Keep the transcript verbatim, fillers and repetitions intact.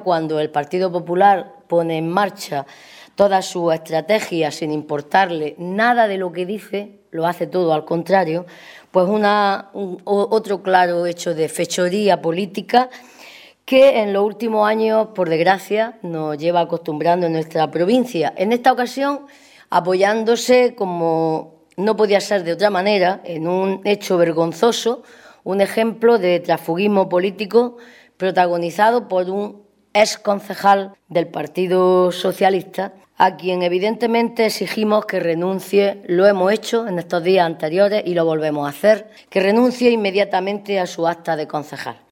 cuando el Partido Popular pone en marcha todas sus estrategias sin importarle nada de lo que dice, lo hace todo al contrario, pues una, un, otro claro hecho de fechoría política que en los últimos años, por desgracia, nos lleva acostumbrando en nuestra provincia. En esta ocasión, apoyándose, como no podía ser de otra manera, en un hecho vergonzoso, un ejemplo de transfugismo político protagonizado por un exconcejal del Partido Socialista, a quien evidentemente exigimos que renuncie, lo hemos hecho en estos días anteriores y lo volvemos a hacer, que renuncie inmediatamente a su acta de concejal.